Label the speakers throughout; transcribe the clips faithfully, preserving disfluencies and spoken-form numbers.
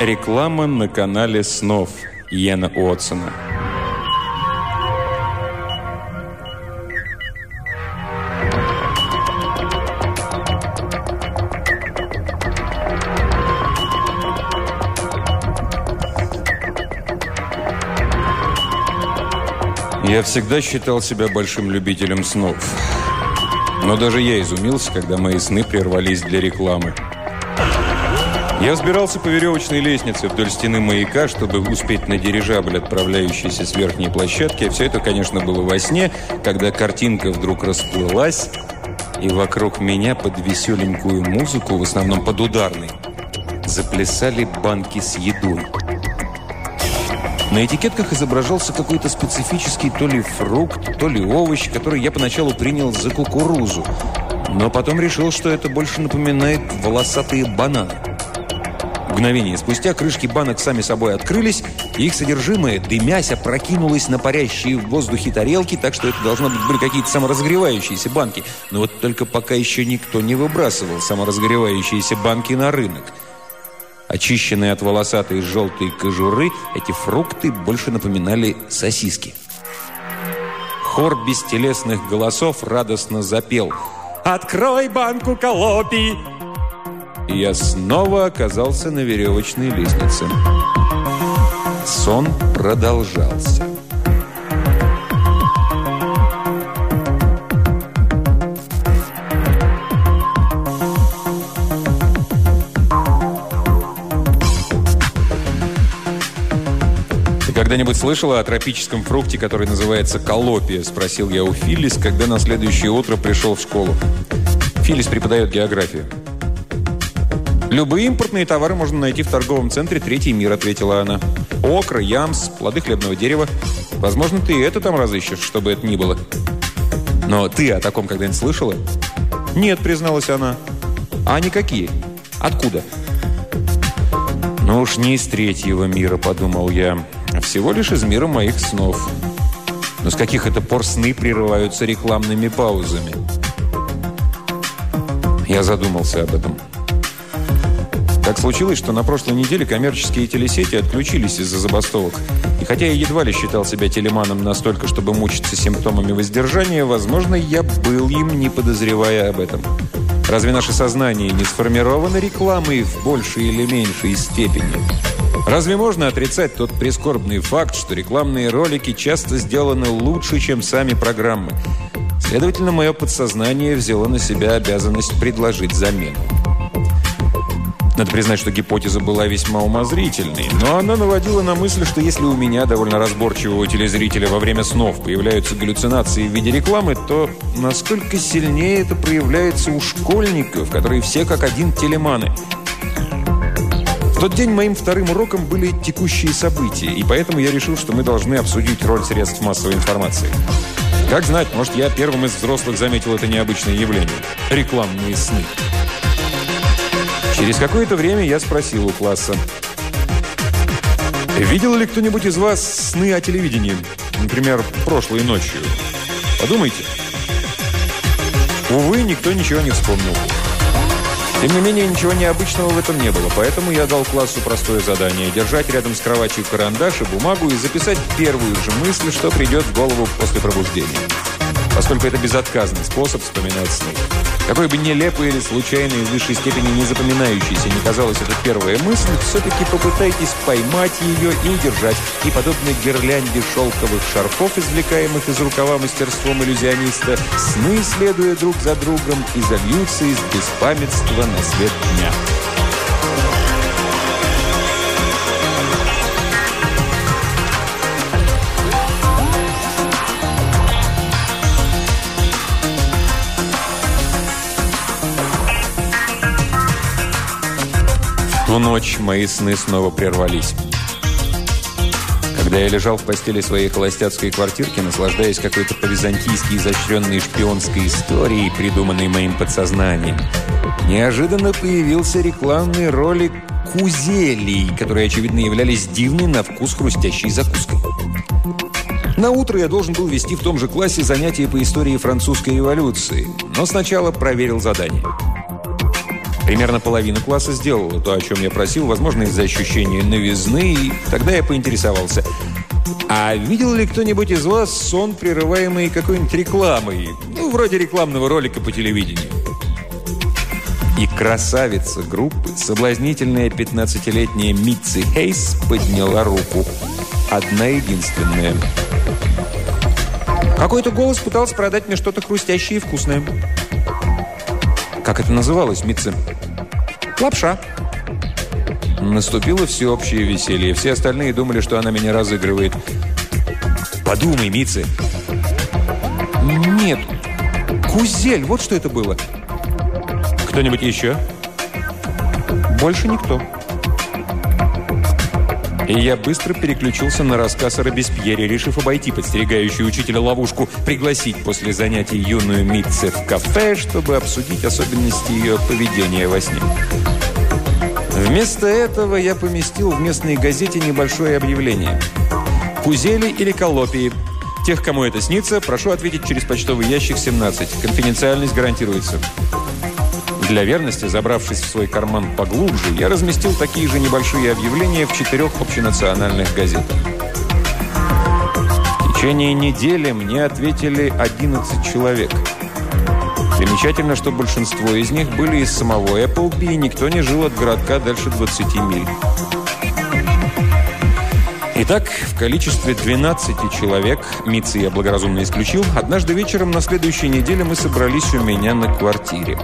Speaker 1: Реклама на канале снов Иэна Уотсона. Я всегда считал себя большим любителем снов. Но даже я изумился, когда мои сны прервались для рекламы. Я взбирался по веревочной лестнице вдоль стены маяка, чтобы успеть на дирижабль, отправляющийся с верхней площадки. Все это, конечно, было во сне, когда картинка вдруг расплылась, и вокруг меня под веселенькую музыку, в основном под ударной, заплясали банки с едой. На этикетках изображался какой-то специфический то ли фрукт, то ли овощ, который я поначалу принял за кукурузу, но потом решил, что это больше напоминает волосатые бананы. Мгновение спустя крышки банок сами собой открылись, и их содержимое, дымясь, опрокинулось на парящие в воздухе тарелки, так что это, должно быть, были какие-то саморазогревающиеся банки. Но вот только пока еще никто не выбрасывал саморазогревающиеся банки на рынок. Очищенные от волосатой желтой кожуры, эти фрукты больше напоминали сосиски. Хор бестелесных голосов радостно запел: «Открой банку колопий!» И я снова оказался на веревочной лестнице. Сон продолжался. «Ты когда-нибудь слышала о тропическом фрукте, который называется колопия?» – спросил я у Филлис, когда на следующее утро пришел в школу. Филлис преподает географию. «Любые импортные товары можно найти в торговом центре «Третий мир», — ответила она. «Окра, ямс, плоды хлебного дерева. Возможно, ты и это там разыщешь, чтобы это ни было». «Но ты о таком когда-нибудь слышала?» «Нет», — призналась она. «А они какие? Откуда?» «Ну уж не из третьего мира», — подумал я, — «а всего лишь из мира моих снов». Но с каких это пор сны прерываются рекламными паузами? Я задумался об этом. Так случилось, что на прошлой неделе коммерческие телесети отключились из-за забастовок. И хотя я едва ли считал себя телеманом настолько, чтобы мучиться симптомами воздержания, возможно, я был им, не подозревая об этом. Разве наше сознание не сформировано рекламой в большей или меньшей степени? Разве можно отрицать тот прискорбный факт, что рекламные ролики часто сделаны лучше, чем сами программы? Следовательно, мое подсознание взяло на себя обязанность предложить замену. Надо признать, что гипотеза была весьма умозрительной, но она наводила на мысль, что если у меня, довольно разборчивого телезрителя, во время снов появляются галлюцинации в виде рекламы, то насколько сильнее это проявляется у школьников, которые все как один телеманы. В тот день моим вторым уроком были текущие события, и поэтому я решил, что мы должны обсудить роль средств массовой информации. Как знать, может, я первым из взрослых заметил это необычное явление – рекламные сны. Через какое-то время я спросил у класса: «Видел ли кто-нибудь из вас сны о телевидении? Например, прошлой ночью? Подумайте». Увы, никто ничего не вспомнил. Тем не менее, ничего необычного в этом не было, поэтому я дал классу простое задание – держать рядом с кроватью карандаш и бумагу и записать первую же мысль, что придет в голову после пробуждения. Поскольку это безотказный способ вспоминать сны. Какой бы нелепой или случайной, в высшей степени не запоминающейся не казалась эта первая мысль, все-таки попытайтесь поймать ее и удержать. И подобно гирлянде шелковых шарфов, извлекаемых из рукава мастерством иллюзиониста, сны, следуя друг за другом, изольются из беспамятства на свет дня. В ту ночь мои сны снова прервались. Когда я лежал в постели своей холостяцкой квартирки, наслаждаясь какой-то по-византийски изощренной шпионской историей, придуманной моим подсознанием, неожиданно появился рекламный ролик кузелей, которые, очевидно, являлись дивной на вкус хрустящей закуской. На утро я должен был вести в том же классе занятия по истории французской революции, но сначала проверил задание. Примерно половина класса сделала то, о чем я просил, возможно, из-за ощущения новизны, и тогда я поинтересовался. А видел ли кто-нибудь из вас сон, прерываемый какой-нибудь рекламой? Ну, вроде рекламного ролика по телевидению. И красавица группы, соблазнительная пятнадцатилетняя Митси Хейс, подняла руку. Одна единственная. Какой-то голос пытался продать мне что-то хрустящее и вкусное. Как это называлось, Митси? Лапша. Наступило всеобщее веселье. Все остальные думали, что она меня разыгрывает. Подумай, Митси. Нет. Кузель, вот что это было. Кто-нибудь еще? Больше никто. И я быстро переключился на рассказ о Робеспьере, решив обойти подстерегающую учителя ловушку, пригласить после занятий юную Митси в кафе, чтобы обсудить особенности ее поведения во сне. Вместо этого я поместил в местной газете небольшое объявление. «Кузели или коллопии? Тех, кому это снится, прошу ответить через почтовый ящик семнадцать. Конфиденциальность гарантируется». Для верности, забравшись в свой карман поглубже, я разместил такие же небольшие объявления в четырех общенациональных газетах. В течение недели мне ответили одиннадцать человек. Примечательно, что большинство из них были из самого Эпплби, и никто не жил от городка дальше двадцати миль. Итак, в количестве двенадцати человек, Митси я благоразумно исключил, однажды вечером на следующей неделе мы собрались у меня на квартире.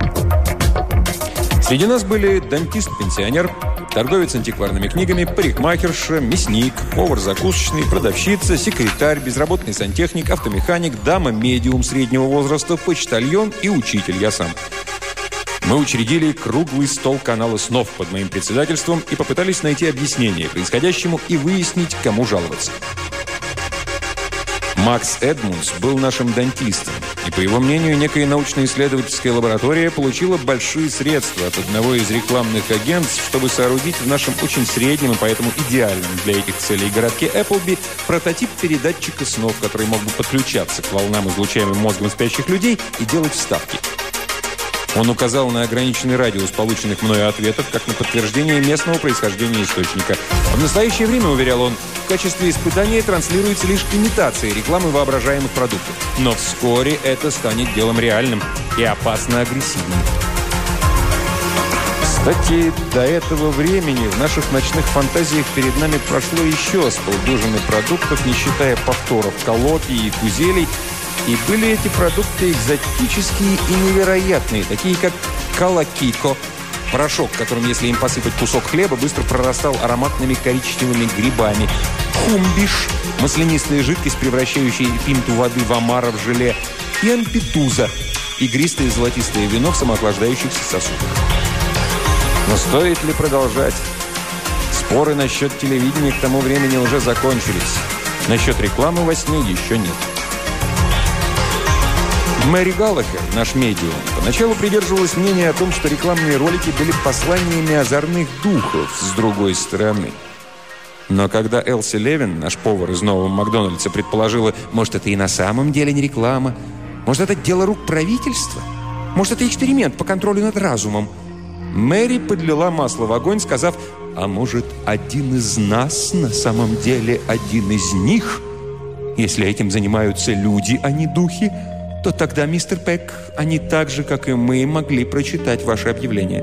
Speaker 1: Среди нас были дантист-пенсионер, торговец антикварными книгами, парикмахерша, мясник, повар закусочный, продавщица, секретарь, безработный сантехник, автомеханик, дама-медиум среднего возраста, почтальон и учитель, я сам. Мы учредили круглый стол канала снов под моим председательством и попытались найти объяснение происходящему и выяснить, кому жаловаться. Макс Эдмундс был нашим дантистом, и, по его мнению, некая научно-исследовательская лаборатория получила большие средства от одного из рекламных агентств, чтобы соорудить в нашем очень среднем и поэтому идеальном для этих целей городке Эпплби прототип передатчика снов, который мог бы подключаться к волнам, излучаемым мозгом спящих людей, и делать вставки. Он указал на ограниченный радиус полученных мною ответов, как на подтверждение местного происхождения источника. В настоящее время, уверял он, в качестве испытания транслируется лишь имитация рекламы воображаемых продуктов. Но вскоре это станет делом реальным и опасно агрессивным. Кстати, до этого времени в наших ночных фантазиях перед нами прошло еще с полдюжины продуктов, не считая повторов коллопий и кузелей. И были эти продукты экзотические и невероятные, такие как калакико, порошок, которым, если им посыпать кусок хлеба, быстро прорастал ароматными коричневыми грибами, хумбиш, маслянистая жидкость, превращающая пинту воды в омара в желе, и ампитуза, игристое золотистое вино в самоохлаждающихся сосудах. Но стоит ли продолжать? Споры насчет телевидения к тому времени уже закончились. Насчет рекламы во сне еще нет. Мэри Галлахер, наш медиум, поначалу придерживалась мнения о том, что рекламные ролики были посланиями озорных духов с другой стороны. Но когда Элси Левин, наш повар из нового Макдональдса, предположила, может, это и на самом деле не реклама, может, это дело рук правительства, может, это эксперимент по контролю над разумом, Мэри подлила масло в огонь, сказав, а может, один из нас на самом деле один из них? Если этим занимаются люди, а не духи, то тогда, мистер Пек, они так же, как и мы, могли прочитать ваше объявление.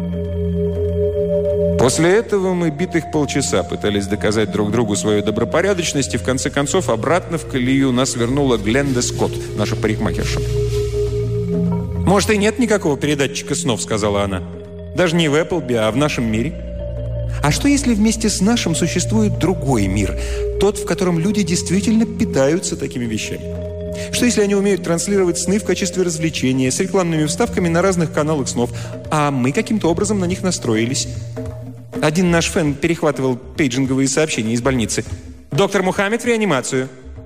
Speaker 1: После этого мы битых полчаса пытались доказать друг другу свою добропорядочность, и в конце концов обратно в колею нас вернула Гленда Скотт, наша парикмахерша. «Может, и нет никакого передатчика снов», — сказала она. «Даже не в Эпплби, а в нашем мире. А что, если вместе с нашим существует другой мир, тот, в котором люди действительно питаются такими вещами? Что, если они умеют транслировать сны в качестве развлечения, с рекламными вставками на разных каналах снов, а мы каким-то образом на них настроились?» Один наш фэн перехватывал пейджинговые сообщения из больницы. «Доктор Мухаммед в реанимацию».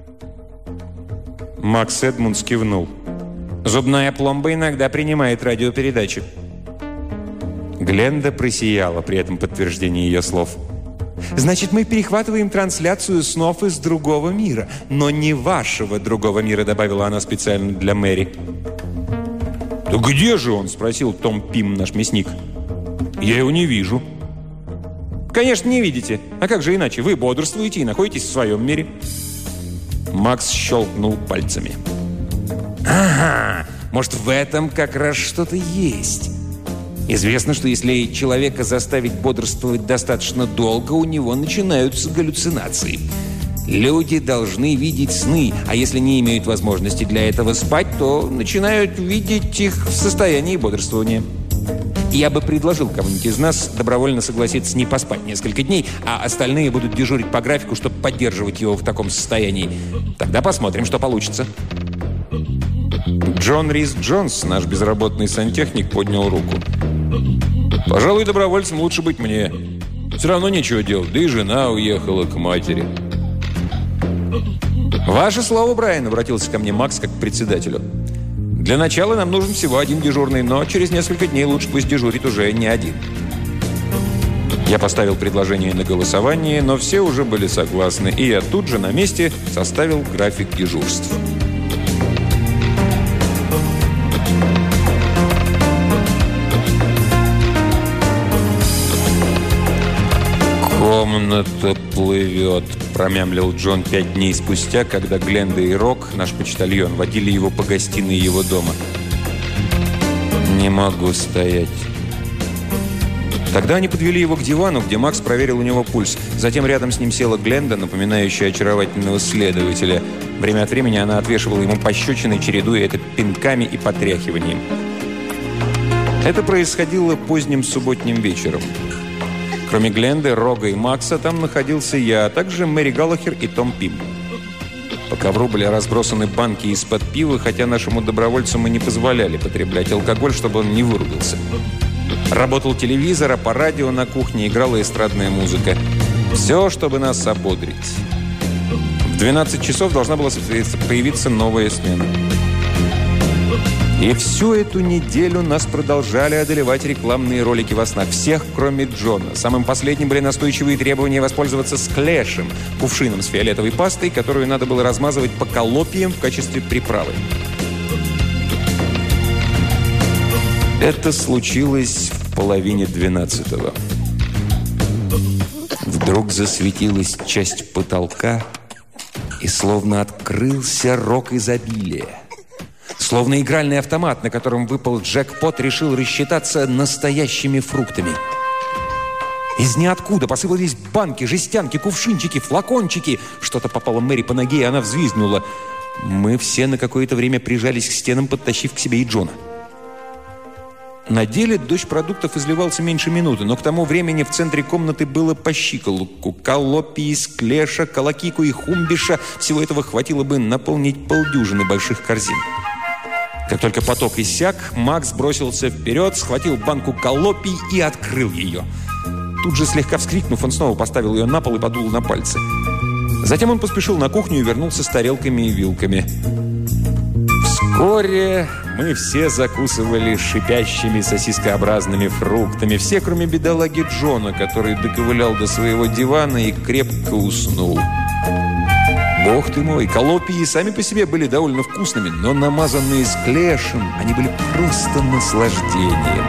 Speaker 1: Макс Эдмундс кивнул. «Зубная пломба иногда принимает радиопередачи». Гленда просияла при этом подтверждении ее слов. «Значит, мы перехватываем трансляцию снов из другого мира, но не вашего другого мира», добавила она специально для Мэри. «Где же он?» – спросил Том Пим, наш мясник. «Я его не вижу». «Конечно, не видите. А как же иначе? Вы бодрствуете и находитесь в своем мире». Макс щелкнул пальцами. «Ага, может, в этом как раз что-то есть. Известно, что если человека заставить бодрствовать достаточно долго, у него начинаются галлюцинации. Люди должны видеть сны, а если не имеют возможности для этого спать, то начинают видеть их в состоянии бодрствования. Я бы предложил кому-нибудь из нас добровольно согласиться не поспать несколько дней, а остальные будут дежурить по графику, чтобы поддерживать его в таком состоянии. Тогда посмотрим, что получится». Джон Рис Джонс, наш безработный сантехник, поднял руку. «Пожалуй, добровольцем лучше быть мне. Все равно нечего делать, да и жена уехала к матери». «Ваше слово, Брайан», — обратился ко мне Макс как к председателю. «Для начала нам нужен всего один дежурный, но через несколько дней лучше пусть дежурит уже не один». Я поставил предложение на голосование, но все уже были согласны, и я тут же на месте составил график дежурств. «Комната плывет», – промямлил Джон пять дней спустя, когда Гленда и Рок, наш почтальон, водили его по гостиной его дома. «Не могу стоять». Тогда они подвели его к дивану, где Макс проверил у него пульс. Затем рядом с ним села Гленда, напоминающая очаровательного следователя. Время от времени она отвешивала ему пощечины, чередуя это пинками и потряхиванием. Это происходило поздним субботним вечером. Кроме Гленды, Рога и Макса, там находился я, а также Мэри Галлахер и Том Пим. По ковру были разбросаны банки из-под пива, хотя нашему добровольцу мы не позволяли потреблять алкоголь, чтобы он не вырубился. Работал телевизор, а по радио на кухне играла эстрадная музыка. Все, чтобы нас ободрить. В двенадцать часов должна была появиться новая смена. И всю эту неделю нас продолжали одолевать рекламные ролики во снах. Всех, кроме Джона. Самым последним были настойчивые требования воспользоваться склешем, кувшином с фиолетовой пастой, которую надо было размазывать по коллопиям в качестве приправы. Это случилось в половине двенадцатого. Вдруг засветилась часть потолка, и словно открылся рог изобилия. Словно игральный автомат, на котором выпал джекпот, решил рассчитаться настоящими фруктами. Из ниоткуда посыпались банки, жестянки, кувшинчики, флакончики. Что-то попало Мэри по ноге, и она взвизгнула. Мы все на какое-то время прижались к стенам, подтащив к себе и Джона. На деле дождь продуктов изливался меньше минуты, но к тому времени в центре комнаты было по щиколотку. Коллопии, склеша, колокику и хумбиша. Всего этого хватило бы наполнить полдюжины больших корзин. Как только поток иссяк, Макс бросился вперед, схватил банку коллопий и открыл ее. Тут же, слегка вскрикнув, он снова поставил ее на пол и подул на пальцы. Затем он поспешил на кухню и вернулся с тарелками и вилками. Вскоре мы все закусывали шипящими сосискообразными фруктами. Все, кроме бедолаги Джона, который доковылял до своего дивана и крепко уснул. Бог ты мой, коллопии сами по себе были довольно вкусными, но намазанные склешем, они были просто наслаждением.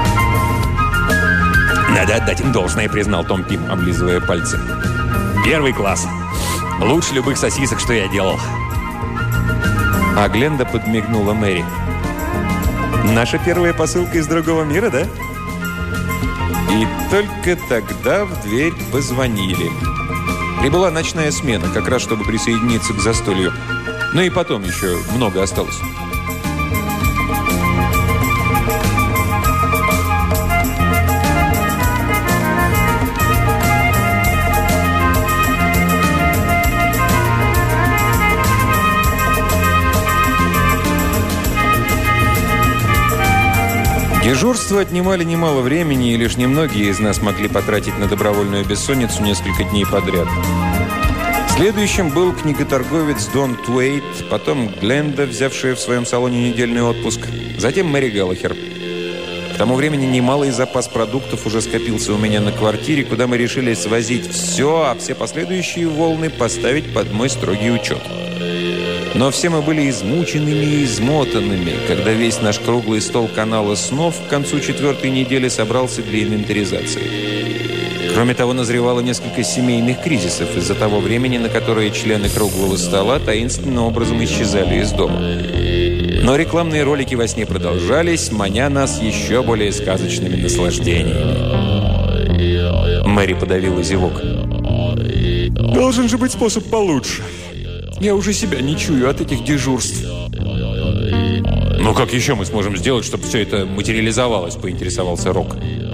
Speaker 1: «Надо отдать им должное», — признал Том Пим, облизывая пальцы. «Первый класс. Лучше любых сосисок, что я делал». А Гленда подмигнула Мэри. «Наша первая посылка из другого мира, да?» И только тогда в дверь позвонили. Прибыла ночная смена, как раз чтобы присоединиться к застолью. Ну и потом еще много осталось. Дежурства отнимали немало времени, и лишь немногие из нас могли потратить на добровольную бессонницу несколько дней подряд. Следующим был книготорговец Дон Туэйт, потом Гленда, взявшая в своем салоне недельный отпуск, затем Мэри Галлахер. К тому времени немалый запас продуктов уже скопился у меня на квартире, куда мы решили свозить все, а все последующие волны поставить под мой строгий учет. Но все мы были измученными и измотанными, когда весь наш круглый стол канала снов к концу четвертой недели собрался для инвентаризации. Кроме того, назревало несколько семейных кризисов из-за того времени, на которое члены круглого стола таинственным образом исчезали из дома. Но рекламные ролики во сне продолжались, маня нас еще более сказочными наслаждениями. Мэри подавила зевок. «Должен же быть способ получше. Я уже себя не чую от этих дежурств». «Ну как еще мы сможем сделать, чтобы все это материализовалось?» – поинтересовался Рок.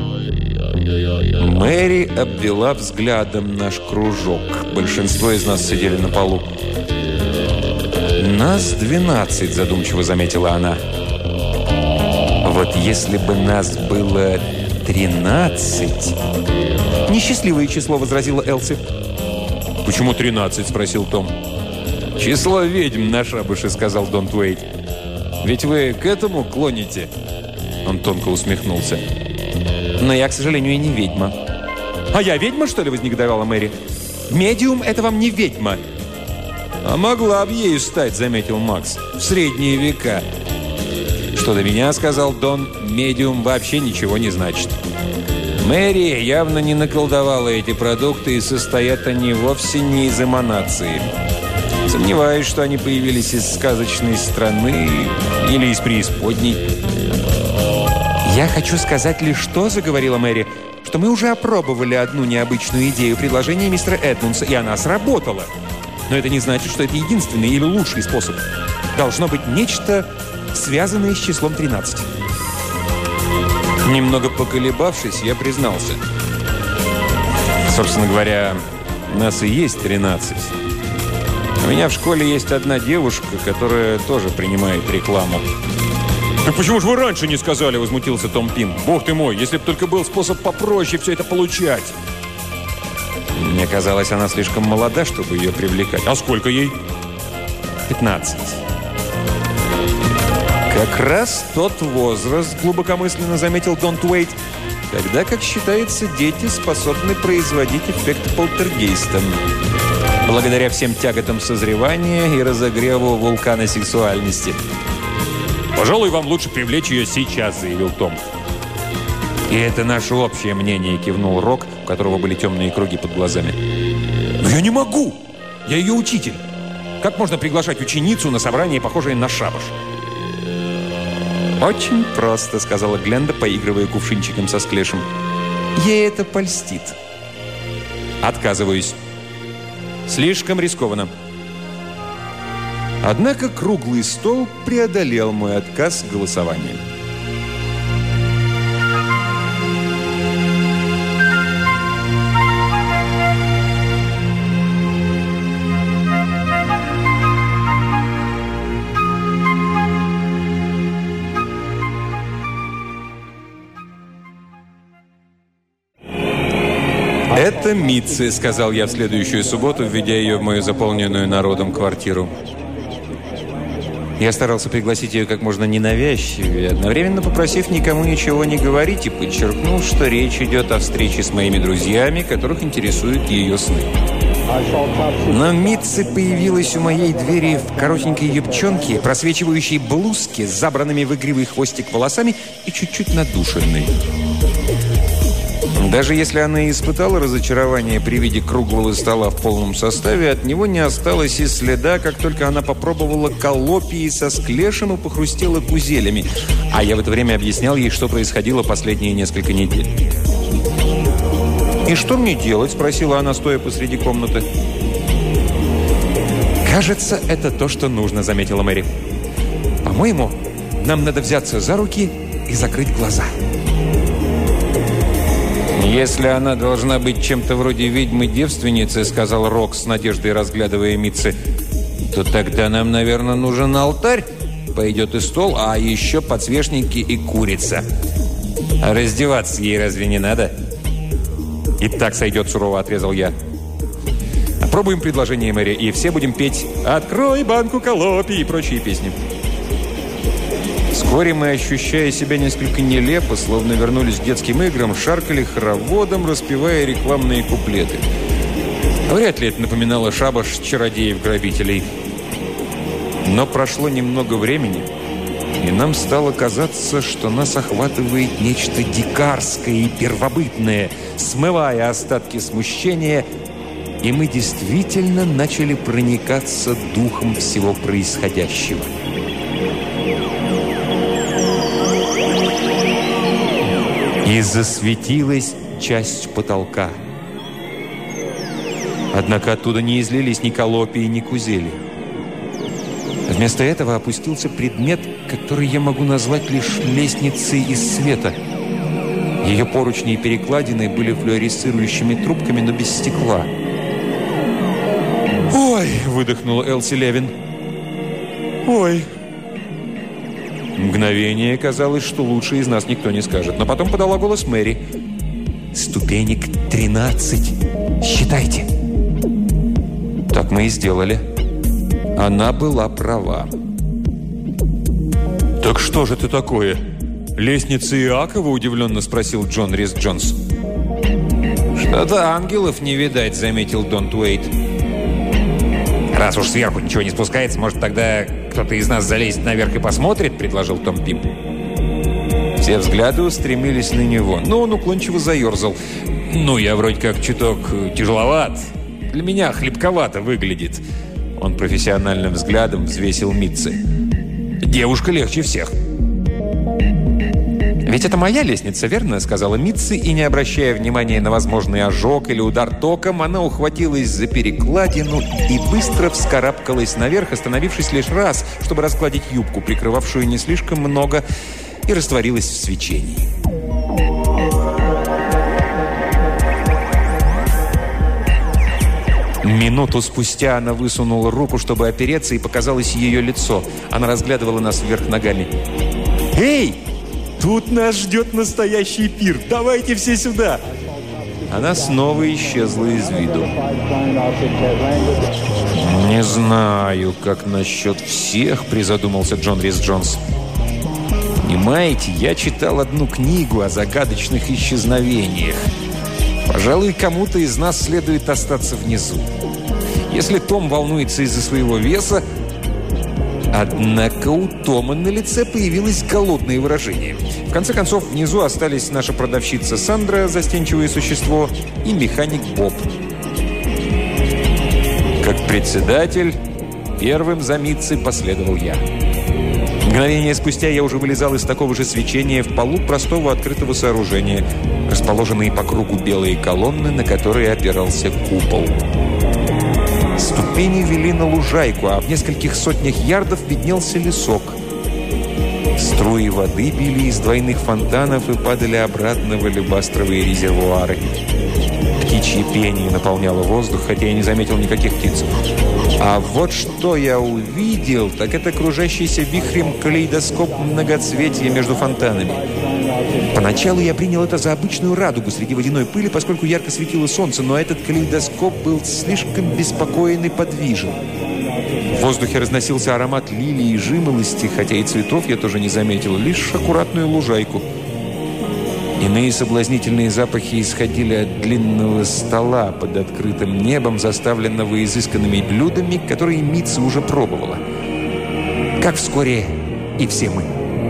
Speaker 1: Мэри обвела взглядом наш кружок. Большинство из нас сидели на полу. «Нас двенадцать», – задумчиво заметила она. «Вот если бы нас было тринадцать...» «Несчастливое число», – возразила Элси. «Почему тринадцать?» – спросил Том. «Число ведьм на шабаше», – сказал Дон Туэйт. «Ведь вы к этому клоните?» Он тонко усмехнулся. «Но я, к сожалению, и не ведьма». «А я ведьма, что ли?» – вознегодовала Мэри. «Медиум – это вам не ведьма». «А могла бы ею стать», – заметил Макс. «В средние века». «Что до меня», – сказал Дон, – «медиум вообще ничего не значит». Мэри явно не наколдовала эти продукты, и состоят они вовсе не из эманации. Сомневаюсь, что они появились из сказочной страны или из преисподней. «Я хочу сказать лишь то», – заговорила Мэри, – «что мы уже опробовали одну необычную идею предложения мистера Эдмунса, и она сработала. Но это не значит, что это единственный или лучший способ. Должно быть нечто, связанное с числом тринадцать». Немного поколебавшись, я признался. Собственно говоря, нас и есть тринадцать. У меня в школе есть одна девушка, которая тоже принимает рекламу. «Так почему же вы раньше не сказали?» – возмутился Том Пин. «Бог ты мой, если бы только был способ попроще все это получать!» Мне казалось, она слишком молода, чтобы ее привлекать. «А сколько ей?» «пятнадцать». «Как раз тот возраст», – глубокомысленно заметил Дон Туэйт, «когда, как считается, дети способны производить эффект полтергейста. Благодаря всем тяготам созревания и разогреву вулкана сексуальности». «Пожалуй, вам лучше привлечь ее сейчас», – заявил Том. «И это наше общее мнение», – кивнул Рок, у которого были темные круги под глазами. «Но я не могу! Я ее учитель! Как можно приглашать ученицу на собрание, похожее на шабаш?» «Очень просто», – сказала Гленда, поигрывая кувшинчиком со склешем. «Ей это польстит». «Отказываюсь. Слишком рискованно». Однако круглый стол преодолел мой отказ голосованием. «Это Митци», — сказал я в следующую субботу, введя ее в мою заполненную народом квартиру. Я старался пригласить ее как можно ненавязчивее, одновременно попросив никому ничего не говорить и подчеркнул, что речь идет о встрече с моими друзьями, которых интересуют ее сны. Но Митци появилась у моей двери в коротенькой юбчонке, просвечивающей блузке с забранными в игривый хвостик волосами и чуть-чуть надушенной. Даже если она и испытала разочарование при виде круглого стола в полном составе, от него не осталось и следа, как только она попробовала колопии со склешем и похрустела кузелями. А я в это время объяснял ей, что происходило последние несколько недель. «И что мне делать?» – спросила она, стоя посреди комнаты. «Кажется, это то, что нужно», – заметила Мэри. «По-моему, нам надо взяться за руки и закрыть глаза». «Если она должна быть чем-то вроде ведьмы-девственницы», — сказал Рок с надеждой, разглядывая Митци, «то тогда нам, наверное, нужен алтарь, пойдет и стол, а еще подсвечники и курица. А раздеваться ей разве не надо?» «И так сойдет», — сурово отрезал я. «Опробуем предложение, Мэри, и все будем петь «Открой банку колопий» и прочие песни». Вскоре мы, ощущая себя несколько нелепо, словно вернулись к детским играм, шаркали хороводом, распевая рекламные куплеты. Вряд ли это напоминало шабаш чародеев-грабителей. Но прошло немного времени, и нам стало казаться, что нас охватывает нечто дикарское и первобытное, смывая остатки смущения, и мы действительно начали проникаться духом всего происходящего. И засветилась часть потолка. Однако оттуда не излились ни колопии, ни кузели. Вместо этого опустился предмет, который я могу назвать лишь лестницей из света. Ее поручни и перекладины были флуоресцирующими трубками, но без стекла. «Ой!» – выдохнула Элси Левин. «Ой!» Мгновение казалось, что лучше из нас никто не скажет. Но потом подала голос Мэри. «Ступенек тринадцать. Считайте!» Так мы и сделали. Она была права. «Так что же это такое? Лестница Иакова?» – удивленно спросил Джон Рис Джонс. «Что-то ангелов не видать», – заметил Дон Уэйт. «Раз уж сверху ничего не спускается, может, тогда кто-то из нас залезет наверх и посмотрит?» – предложил Том Пим. Все взгляды устремились на него, но он уклончиво заерзал. «Ну, я вроде как чуток тяжеловат. Для меня хлебковато выглядит». Он профессиональным взглядом взвесил Митцы. «Девушка легче всех». «Ведь это моя лестница, верно?» – сказала Митцы, и, не обращая внимания на возможный ожог или удар током, она ухватилась за перекладину и быстро вскарабкалась наверх, остановившись лишь раз, чтобы раскладить юбку, прикрывавшую не слишком много, и растворилась в свечении. Минуту спустя она высунула руку, чтобы опереться, и показалось ее лицо. Она разглядывала нас вверх ногами. «Эй! Тут нас ждет настоящий пир! Давайте все сюда!» Она снова исчезла из виду. «Не знаю, как насчет всех», — призадумался Джон Рис Джонс. «Понимаете, я читал одну книгу о загадочных исчезновениях. Пожалуй, кому-то из нас следует остаться внизу. Если Том волнуется из-за своего веса...» Однако у Тома на лице появилось голодное выражение. В конце концов, внизу остались наша продавщица Сандра, застенчивое существо, и механик Боб. Как председатель, первым за Митцей последовал я. Мгновение спустя я уже вылезал из такого же свечения в полу простого открытого сооружения, расположенные по кругу белые колонны, на которые опирался купол. Ступени вели на лужайку, а в нескольких сотнях ярдов виднелся лесок. Струи воды били из двойных фонтанов и падали обратно в алебастровые резервуары. Птичье пение наполняло воздух, хотя я не заметил никаких птиц. А вот что я увидел, так это кружащийся вихрем калейдоскоп многоцветия между фонтанами. Поначалу я принял это за обычную радугу среди водяной пыли, поскольку ярко светило солнце, но этот калейдоскоп был слишком беспокоен и подвижен. В воздухе разносился аромат лилии и жимолости, хотя и цветов я тоже не заметил, лишь аккуратную лужайку. Иные соблазнительные запахи исходили от длинного стола под открытым небом, заставленного изысканными блюдами, которые Митца уже пробовала. Как вскоре и все мы.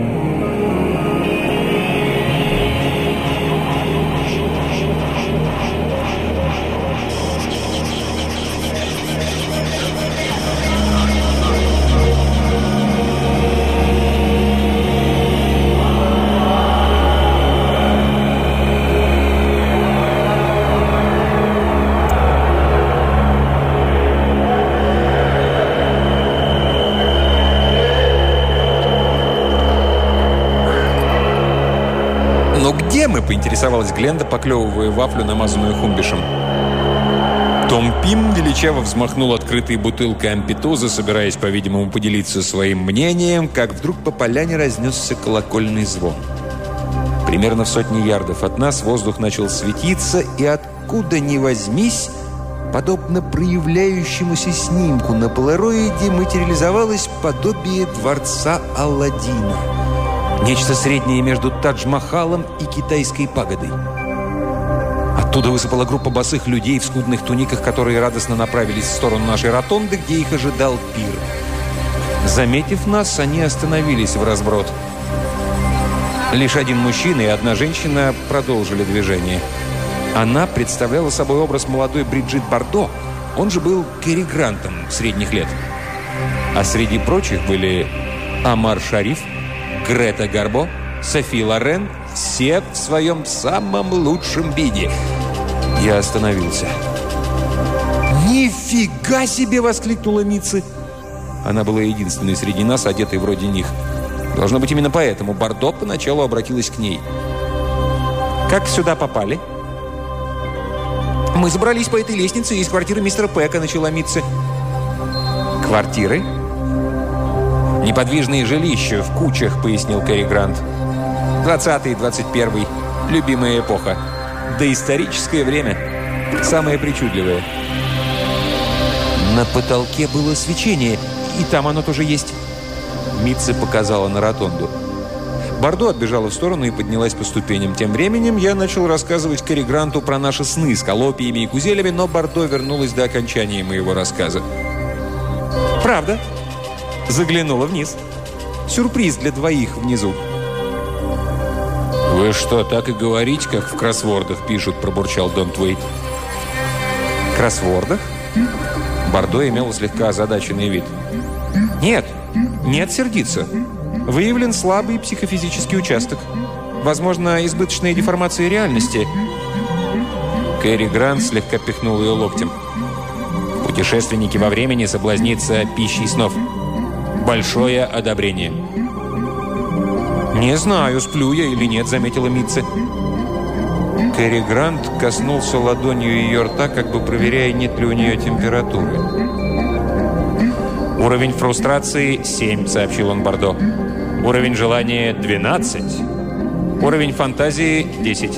Speaker 1: Поинтересовалась Гленда, поклевывая вафлю, намазанную хумбишем. Том Пим величаво взмахнул открытой бутылкой ампитоза, собираясь, по-видимому, поделиться своим мнением, как вдруг по поляне разнесся колокольный звон. Примерно в сотне ярдов от нас воздух начал светиться, и откуда ни возьмись, подобно проявляющемуся снимку на полароиде, материализовалось подобие дворца Аладдина. Нечто среднее между Тадж-Махалом и китайской пагодой. Оттуда высыпала группа босых людей в скудных туниках, которые радостно направились в сторону нашей ротонды, где их ожидал пир. Заметив нас, они остановились в разброд. Лишь один мужчина и одна женщина продолжили движение. Она представляла собой образ молодой Бриджит Бардо. Он же был Кэрри Грантом средних лет. А среди прочих были Омар Шариф, Грета Гарбо, Софи Лорен, все в своем самом лучшем виде. Я остановился. «Нифига себе!» — воскликнула Митци. Она была единственной среди нас, одетой вроде них. Должно быть, именно поэтому Бардо поначалу обратилась к ней. «Как сюда попали?» «Мы забрались по этой лестнице из квартиры мистера Пэка», — начала Митци. «Квартиры?» «Неподвижные жилища в кучах», — пояснил Кэрри Грант. «Двадцатый, двадцать первый. Любимая эпоха. Доисторическое время. Самое причудливое». На потолке было свечение, и там оно тоже есть. Митци показала на ротонду. Бардо отбежала в сторону и поднялась по ступеням. Тем временем я начал рассказывать Кэрри Гранту про наши сны с колопиями и кузелями, но Бардо вернулась до окончания моего рассказа. «Правда?» Заглянула вниз. Сюрприз для двоих внизу. «Вы что, так и говорите, как в кроссвордах пишут?» – пробурчал Донт Уэйт. «Кроссвордах?» Бардо имела слегка озадаченный вид. «Нет, нет сердиться. Выявлен слабый психофизический участок. Возможно, избыточная деформация реальности». Кэрри Грант слегка пихнул ее локтем. «Путешественники во времени соблазнятся пищей снов. Большое одобрение». «Не знаю, сплю я или нет», — заметила Митци. Кэрри Грант коснулся ладонью ее рта, как бы проверяя, нет ли у нее температуры. «Уровень фрустрации – семь», – сообщил он Бардо. «Уровень желания – двенадцать. Уровень фантазии – десять».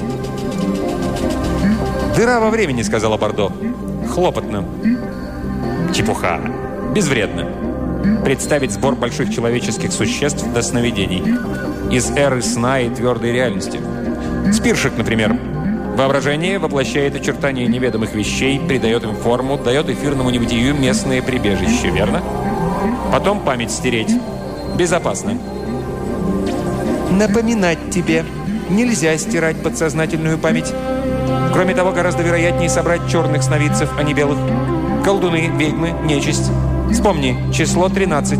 Speaker 1: «Дыра во времени», – сказала Бардо. «Хлопотно». «Чепуха. Безвредно. Представить сбор больших человеческих существ до сновидений. Из эры сна и твердой реальности. Спиршек, например. Воображение воплощает очертания неведомых вещей, придает им форму, дает эфирному небытию местное прибежище, верно? Потом память стереть. Безопасно». «Напоминать тебе. Нельзя стирать подсознательную память. Кроме того, гораздо вероятнее собрать черных сновидцев, а не белых. Колдуны, ведьмы, нечисть. Вспомни, число тринадцать».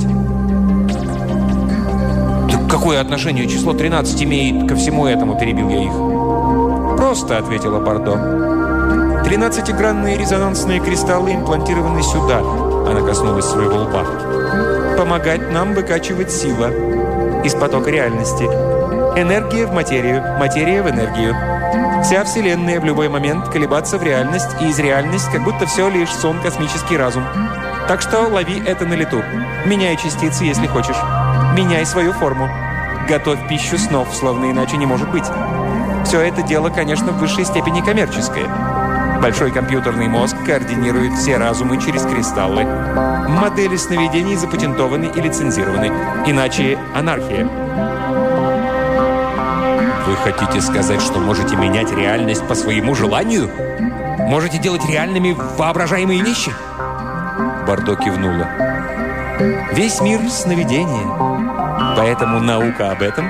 Speaker 1: «Так какое отношение число тринадцать имеет ко всему этому?» – перебил я их. «Просто», – ответила Бардо. «Тринадцатигранные резонансные кристаллы имплантированы сюда». Она коснулась своего лба. «Помогать нам выкачивать сила из потока реальности. Энергия в материю, материя в энергию. Вся Вселенная в любой момент колебаться в реальность, и из реальности как будто все лишь сон, космический разум. Так что лови это на лету. Меняй частицы, если хочешь. Меняй свою форму. Готовь пищу снов, словно иначе не может быть. Все это дело, конечно, в высшей степени коммерческое. Большой компьютерный мозг координирует все разумы через кристаллы. Модели сновидений запатентованы и лицензированы. Иначе анархия». «Вы хотите сказать, что можете менять реальность по своему желанию? Можете делать реальными воображаемые вещи?» Бардо кивнула. «Весь мир — сновидение. Поэтому наука об этом».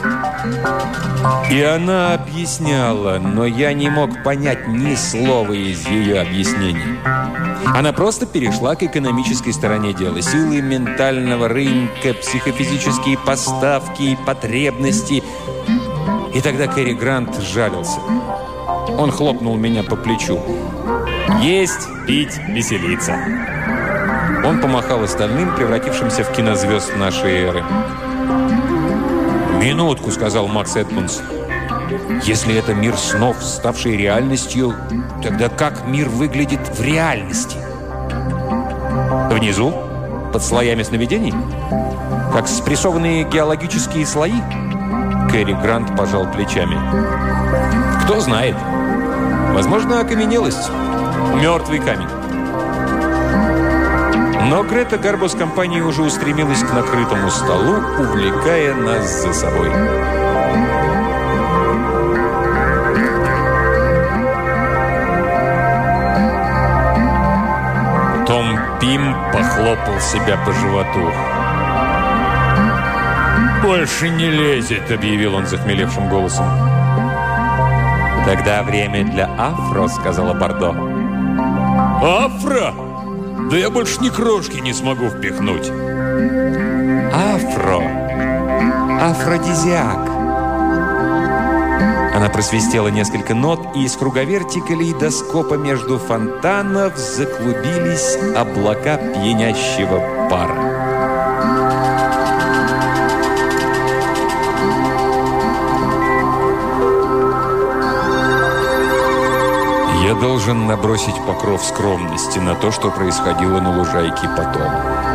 Speaker 1: И она объясняла, но я не мог понять ни слова из ее объяснений. Она просто перешла к экономической стороне дела. Силы ментального рынка, психофизические поставки и потребности. И тогда Кэрри Грант сжалился. Он хлопнул меня по плечу. «Есть, пить, веселиться». Он помахал остальным, превратившимся в кинозвезд нашей эры. «Минутку», — сказал Макс Эдмундс. «Если это мир снов, ставший реальностью, тогда как мир выглядит в реальности?» «Внизу? Под слоями сновидений? Как спрессованные геологические слои?» Кэрри Грант пожал плечами. «Кто знает. Возможно, окаменелость. Мертвый камень». Но Грета Гарбо с компанией уже устремилась к накрытому столу, увлекая нас за собой. Том Пим похлопал себя по животу. «Больше не лезет», — объявил он захмелевшим голосом.
Speaker 2: «Тогда время для афро», — сказала Бордо.
Speaker 1: «Афро? Да я больше ни крошки не смогу впихнуть».
Speaker 2: «Афро. Афродизиак». Она просвистела несколько нот, и из круговерти калейдоскопа между фонтанов заклубились облака пьянящего пара.
Speaker 1: Я должен набросить покров скромности на то, что происходило на лужайке потом.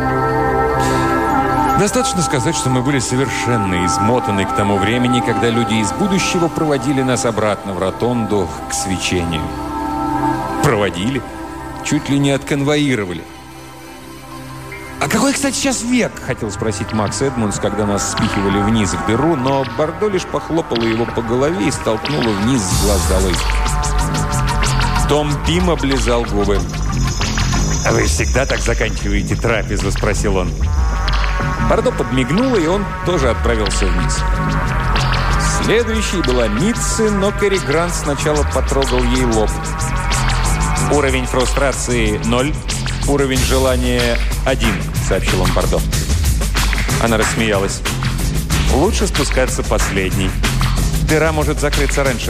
Speaker 1: Достаточно сказать, что мы были совершенно измотаны к тому времени, когда люди из будущего проводили нас обратно в ротонду к свечению. Проводили? Чуть ли не отконвоировали. «А какой, кстати, сейчас век?» – хотел спросить Макс Эдмундс, когда нас спихивали вниз в дыру, но Бордо лишь похлопала его по голове и столкнула вниз с глаз долой. Том Пим облизал губы.
Speaker 2: «А вы всегда так заканчиваете трапезу?» – спросил он.
Speaker 1: Бордо подмигнула, и он тоже отправился вниз. Следующей была Митци, но Кэрри Грант сначала потрогал ей лоб.
Speaker 2: «Уровень фрустрации – ноль, уровень желания – один», – сообщил он Бордо. Она рассмеялась. «Лучше спускаться последней. Дыра может закрыться раньше».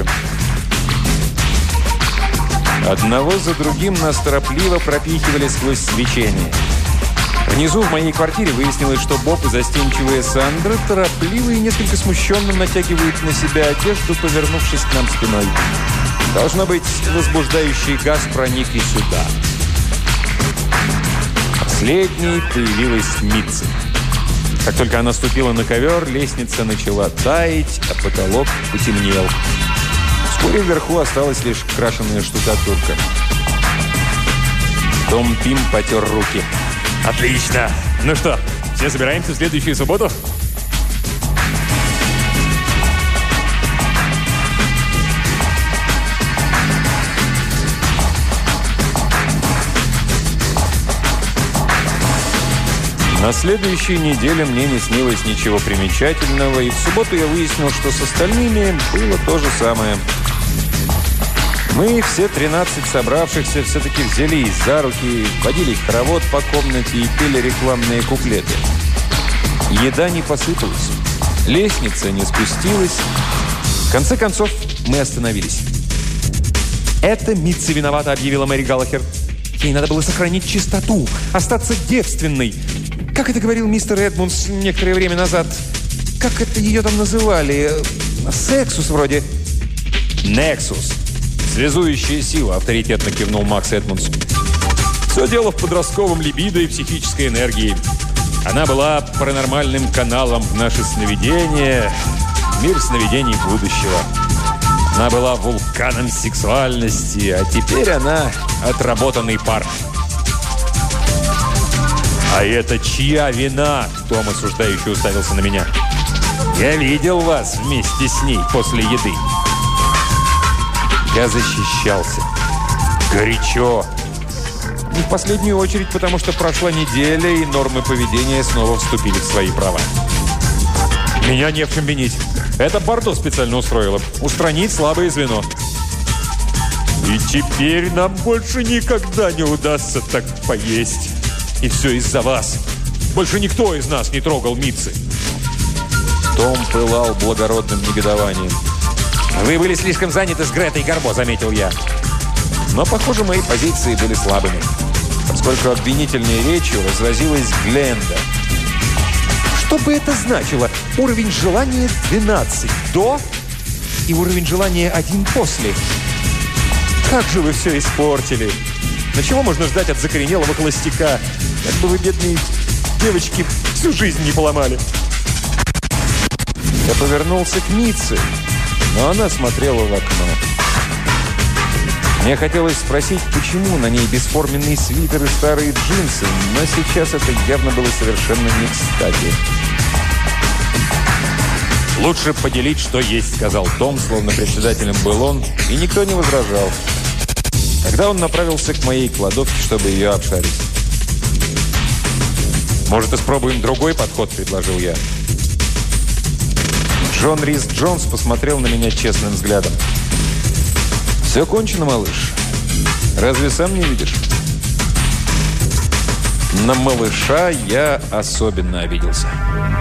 Speaker 1: Одного за другим нас торопливо пропихивали сквозь свечение. Внизу в моей квартире выяснилось, что Боб и застенчивая Сандра торопливо и несколько смущенно натягивают на себя одежду, повернувшись к нам спиной. Должно быть, возбуждающий газ проник и сюда. Последней появилась Митци. Как только она ступила на ковер, лестница начала таять, а потолок потемнел. Вскоре вверху осталась лишь крашеная штукатурка. Том Пим потер руки.
Speaker 2: «Отлично! Ну что, все собираемся в следующую субботу?»
Speaker 1: На следующей неделе мне не снилось ничего примечательного, и в субботу я выяснил, что с остальными было то же самое. Мы, все тринадцать собравшихся, все-таки взялись за руки, водили хоровод по комнате и пели рекламные куплеты. Еда не посыпалась, лестница не спустилась. В конце концов, мы остановились.
Speaker 2: «Это Митци виновата», — объявила Мэри Галлахер. «Ей надо было сохранить чистоту, остаться девственной. Как это говорил мистер Эдмундс некоторое время назад? Как это ее там называли? Сексус вроде».
Speaker 1: «Нексус. Связующая сила», — авторитетно кивнул Макс Эдмундс. «Все дело в подростковом либидо и психической энергии. Она была паранормальным каналом в наше сновидение, мир сновидений будущего. Она была вулканом сексуальности, а теперь она отработанный пар». «А это чья вина?» – Том осуждающе уставился на меня. «Я видел вас вместе с ней после еды». Я защищался. Горячо. Не в последнюю очередь, потому что прошла неделя, и нормы поведения снова вступили в свои права. Меня не в чем винить. Это Бордо специально устроила. Устранить слабое звено. И теперь нам больше никогда не удастся так поесть. И все из-за вас. Больше никто из нас не трогал Митци. Том пылал благородным негодованием.
Speaker 2: «Вы были слишком заняты с Гретой Гарбо», — заметил я.
Speaker 1: Но, похоже, мои позиции были слабыми, поскольку обвинительной речью разразилась Гленда.
Speaker 2: Что бы это значило? Уровень желания двенадцать до и уровень желания один после. Как же вы все испортили! На чего можно ждать от закоренелого холостяка? Как бы вы, бедные девочки, всю жизнь не поломали.
Speaker 1: Я повернулся к Митци, но она смотрела в окно. Мне хотелось спросить, почему на ней бесформенный свитер и старые джинсы, но сейчас это явно было совершенно не кстати. «Лучше поделить, что есть», — сказал Том, словно председателем был он, и никто не возражал. Тогда он направился к моей кладовке, чтобы ее обшарить. «Может, испробуем другой подход?» – предложил я.
Speaker 2: Джон Рис Джонс посмотрел на меня честным взглядом. «Все кончено, малыш. Разве сам не видишь?» На малыша я особенно обиделся.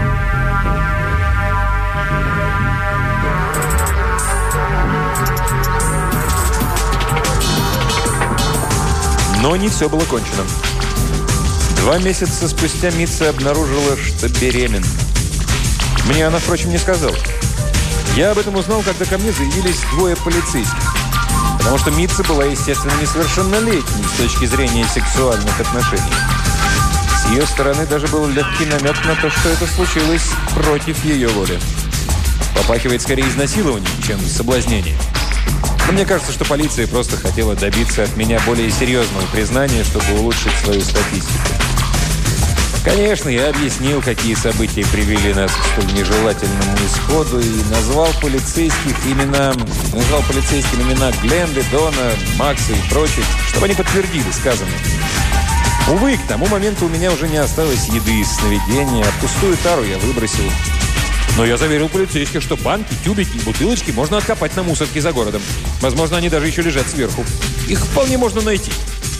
Speaker 2: Но не все было кончено. Два месяца спустя Митца обнаружила, что беременна. Мне она, впрочем, не сказала. Я об этом узнал, когда ко мне заявились двое полицейских. Потому что Митца была, естественно, несовершеннолетней с точки зрения сексуальных отношений. С ее стороны даже был легкий намек на то, что это случилось против ее воли. Попахивает скорее изнасилованием, чем соблазнением. Но мне кажется, что полиция просто хотела добиться от меня более серьезного признания, чтобы улучшить свою статистику. Конечно, я объяснил, какие события привели нас к столь нежелательному исходу, и назвал полицейских имена, назвал полицейским имена Гленды, Дона, Макса и прочих, чтобы они подтвердили сказанное. Увы, к тому моменту у меня уже не осталось еды из сновидения, а пустую тару я выбросил. Но я заверил полицейских, что банки, тюбики и бутылочки можно откопать на мусорке за городом. Возможно, они даже еще лежат сверху. Их вполне можно найти.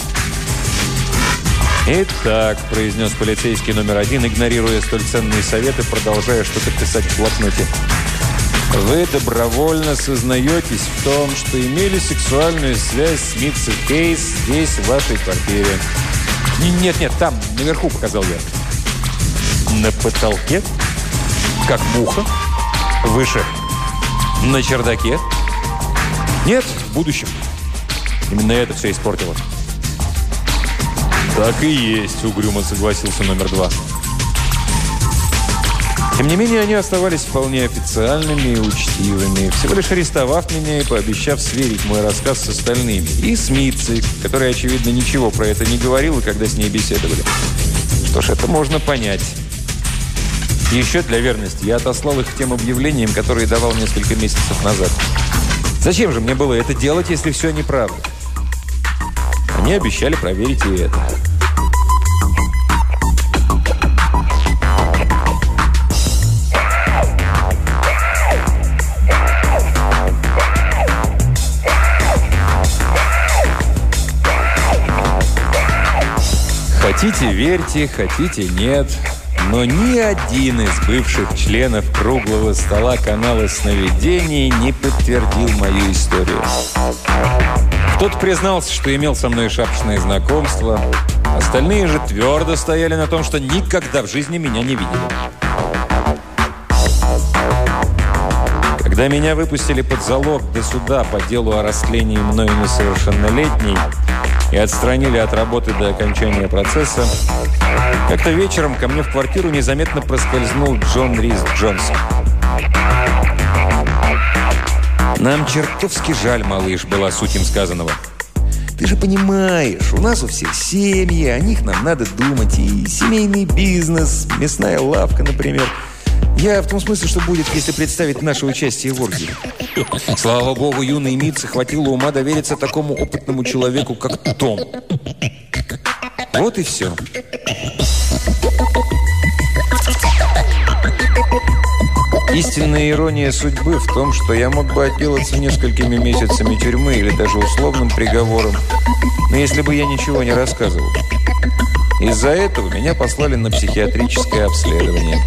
Speaker 2: «Итак», – произнес полицейский номер один, игнорируя столь ценные советы, продолжая что-то писать в блокноте. «Вы добровольно сознаетесь в том, что имели сексуальную связь с Митцей Кейс здесь, в вашей квартире». «Нет-нет, там, наверху», – показал я. «На потолке? Как муха? Выше? На чердаке?» «Нет, в будущем». Именно это все испортило. «Так и есть», — угрюмо согласился номер два. Тем не менее, они оставались вполне официальными и учтивыми, всего лишь арестовав меня и пообещав сверить мой рассказ с остальными. И с Митцей, которая, очевидно, ничего про это не говорила, когда с ней беседовали. Что ж, это можно понять. Еще для верности я отослал их к тем объявлениям, которые давал несколько месяцев назад. Зачем же мне было это делать, если все неправда? Они обещали проверить и это. Хотите верьте, хотите нет, но ни один из бывших членов круглого стола канала сновидений не подтвердил мою историю. Кто-то признался, что имел со мной шапочное знакомство. Остальные же твердо стояли на том, что никогда в жизни меня не видели. Когда меня выпустили под залог до суда по делу о растлении мною несовершеннолетней и отстранили от работы до окончания процесса, как-то вечером ко мне в квартиру незаметно проскользнул Джон Рис Джонс. «Нам чертовски жаль, малыш», — была суть им сказанного. «Ты же понимаешь, у нас у всех семьи, о них нам надо думать, и семейный бизнес, мясная лавка, например. Я в том смысле, что будет, если представить наше участие в оргии. Слава богу, юной Митце хватило ума довериться такому опытному человеку, как Том. Вот и все». Истинная ирония судьбы в том, что я мог бы отделаться несколькими месяцами тюрьмы или даже условным приговором, но если бы я ничего не рассказывал. Из-за этого меня послали на психиатрическое обследование.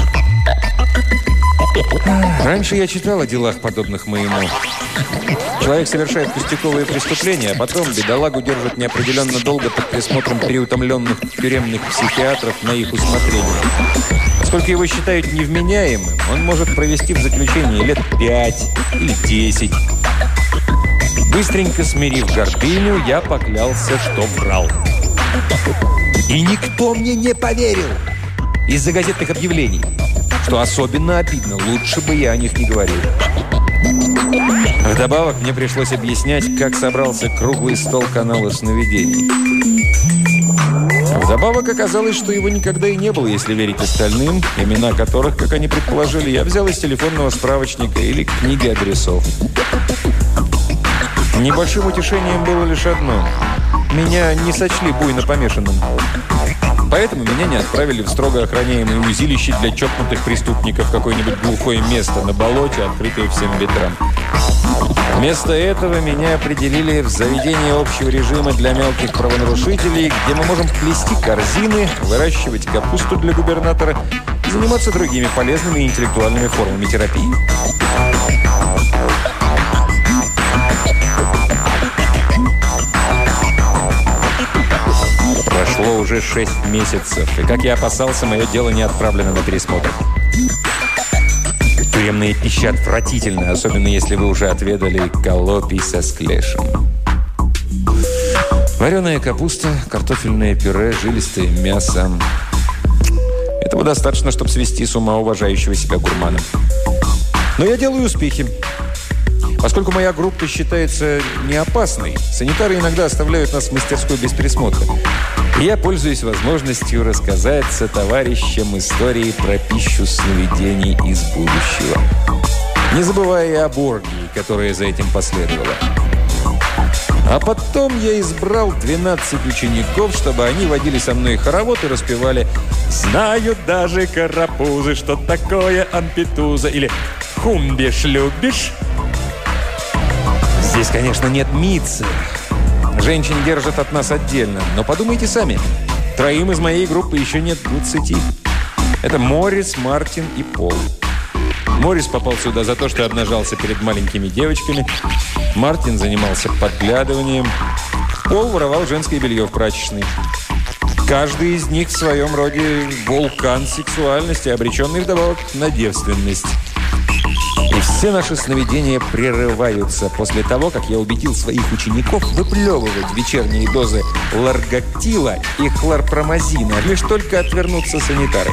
Speaker 2: Раньше я читал о делах, подобных моему. Человек совершает пустяковые преступления, а потом бедолагу держат неопределенно долго под присмотром переутомленных тюремных психиатров на их усмотрение. Поскольку его считают невменяемым, он может провести в заключении лет пять или десять. Быстренько смирив гордыню, я поклялся, что врал. И никто мне не поверил из-за газетных объявлений. Что особенно обидно, лучше бы я о них не говорил. Вдобавок мне пришлось объяснять, как собрался круглый стол канала сновидений. Вдобавок оказалось, что его никогда и не было, если верить остальным, имена которых, как они предположили, я взял из телефонного справочника или книги адресов. Небольшим утешением было лишь одно. Меня не сочли буйно помешанным. Поэтому меня не отправили в строго охраняемое узилище для чокнутых преступников, какое-нибудь глухое место на болоте, открытое всем ветрам. Вместо этого меня определили в заведение общего режима для мелких правонарушителей, где мы можем плести корзины, выращивать капусту для губернатора и заниматься другими полезными и интеллектуальными формами терапии. Прошло уже шесть месяцев, и, как я опасался, мое дело не отправлено на пересмотр. Тюремная пища отвратительна, особенно если вы уже отведали колопий со склешем. Вареная капуста, картофельное пюре, жилистое мясо. Этого достаточно, чтобы свести с ума уважающего себя гурмана. Но я делаю успехи. Поскольку моя группа считается неопасной, санитары иногда оставляют нас в мастерской без присмотра. И я пользуюсь возможностью рассказать сотоварищам истории про пищу сновидений из будущего. Не забывая и об оргии, которая за этим последовала. А потом я избрал двенадцать учеников, чтобы они водили со мной хоровод и распевали «Знают даже карапузы, что такое ампетуза» или «Хумбиш любишь?» Здесь, конечно, нет митцы. Женщин держат от нас отдельно. Но подумайте сами. Троим из моей группы еще нет двадцати. Это Моррис, Мартин и Пол. Моррис попал сюда за то, что обнажался перед маленькими девочками. Мартин занимался подглядыванием. Пол воровал женское белье в прачечной. Каждый из них в своем роде вулкан сексуальности, обреченный вдобавок на девственность. И все наши сновидения прерываются после того, как я убедил своих учеников выплевывать вечерние дозы ларгактила и хлорпромазина, лишь только отвернутся санитары.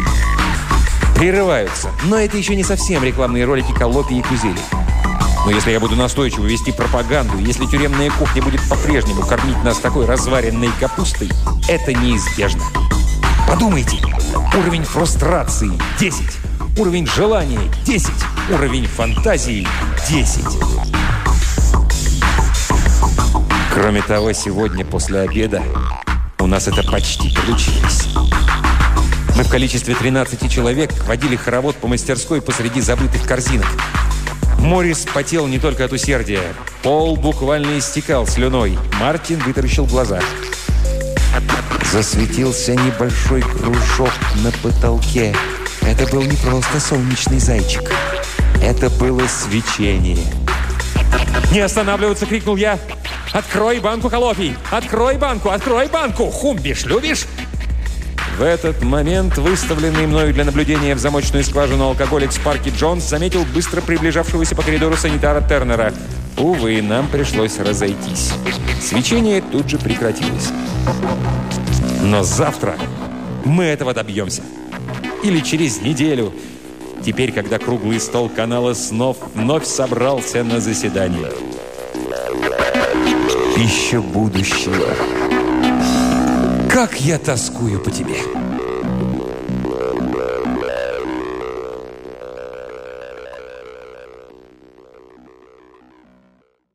Speaker 2: Прерываются. Но это еще не совсем рекламные ролики колопий и кузелей. Но если я буду настойчиво вести пропаганду, если тюремная кухня будет по-прежнему кормить нас такой разваренной капустой, это неизбежно. Подумайте. Уровень фрустрации – десять. Уровень желания – десять. Уровень фантазии – десять. Кроме того, сегодня после обеда у нас это почти получилось. Мы в количестве тринадцати человек водили хоровод по мастерской посреди забытых корзинок. Моррис потел не только от усердия. Пол буквально истекал слюной. Мартин вытаращил глаза. Засветился небольшой кружок на потолке. Это был не просто солнечный зайчик. Это было свечение. «Не останавливаться!» — крикнул я. «Открой банку холопий! Открой банку! Открой банку! Хумбиш любишь?» В этот момент выставленный мною для наблюдения в замочную скважину алкоголик Спарки Джонс заметил быстро приближавшегося по коридору санитара Тернера. Увы, нам пришлось разойтись. Свечение тут же прекратилось. Но завтра мы этого добьемся. Или через неделю. Теперь, когда круглый стол канала снов вновь собрался на заседание. Пища будущего. Как я тоскую по тебе.